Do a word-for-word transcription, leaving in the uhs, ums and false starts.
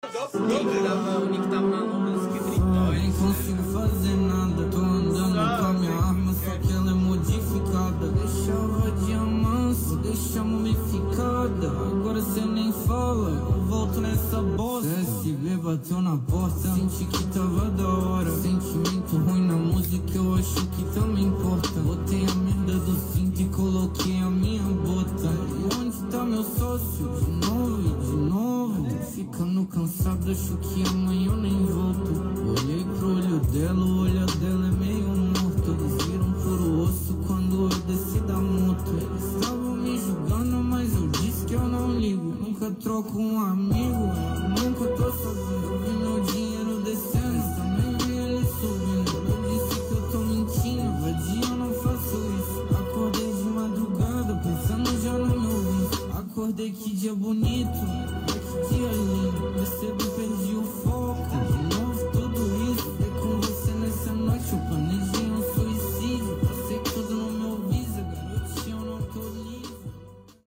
O Nick tava na luz que gritou. Nem consigo fazer nada, tô andando com a minha arma, só que ela é modificada. Deixava diamante, deixa mumificada. Agora cê nem fala, eu volto nessa bosta. C S B bateu na porta, senti que tava da hora. Sentimento ruim na música, eu acho que também importa. Botei a merda do cinto e coloquei a minha bota. E onde tá meu sócio? De novo e de novo. Ficando cansado, acho que amanhã eu nem volto. Olhei pro olho dela, o olho dela é meio morto. Eles viram puro osso quando eu desci da moto. Eles estavam me julgando, mas eu disse que eu não ligo. Nunca troco um amigo